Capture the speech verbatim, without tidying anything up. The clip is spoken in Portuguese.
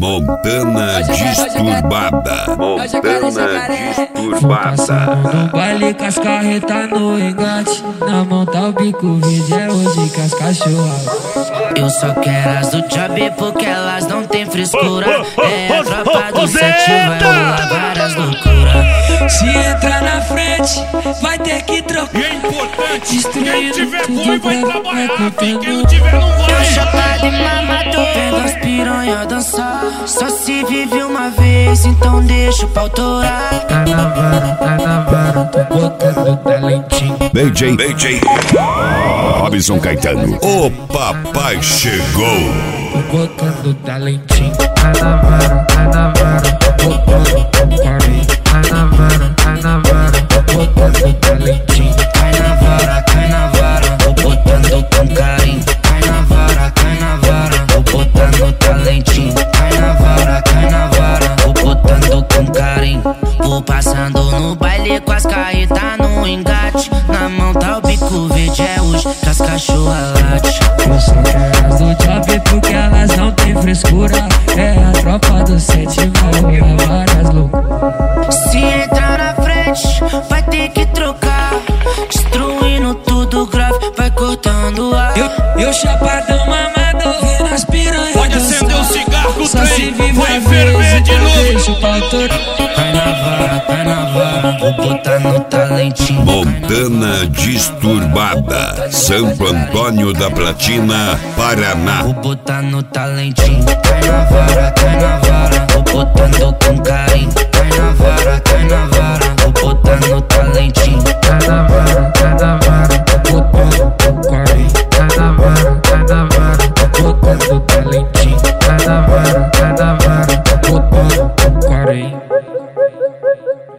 Montana disturbada. Montana disturbada. No baile com as carretas no engate, na mão tá o bico verde, é hoje que as cachorras. Eu só quero as do job porque elas não tem frescura. É a tropa do sete, vai rolar várias loucuras. Se entrar na frente, vai ter que trocar. E é importante, quem tiver tudo boi vai pra- trabalhar, vai quem contando. não tiver não Eu vai. chapado e mamador, vendo as piranha dançar. Só se vive uma vez, então deixa o pau torar. Tá na vara, tá na vara, tô botando talentinho. B J, B J Robson Caetano. O papai chegou. Tô botando talentinho. Tá na vara, tá na vara, tô botando carinho. Tá na vara, tá na vara, tô botando talentinho. Cai na vara, cai na vara, vou botando com carinho. Cai na vara, cai na vara, vou botando talentinho. Cai na vara, cai na vara, vou botando com carinho. Vou passando no baile com as carretas no engate. Na mão tá o bico verde, é hoje que as cachorras late. Eu só quero as do job porque elas não tem frescura. É a tropa do sete, vai rolar várias loucuras. Se entrar na frente, vai ter que trocar. Destruindo tudo grave, vai cortando ar. Eu, eu chapadão mamador, vendo as piranhas Pode dançar. acender o cigarro, o Só se trem vive vai uma ferver vez, de então novo. deixa o pau torar. Cai na vara, cai na vara, vou botar no talentinho. Montana disturbada. Santo Antônio da Platina, Paraná. Vou botar no talentinho. Cai na vara, cai na vara, vou botando com carinho. Cai na vara, cai na vara, vou botar no talentinho. Tá na vara, tá na vara, tô botando com carinho. Tá na vara, tá na vara, tô botando talentinho. Tá na vara, tá na vara, tô botando com carinho.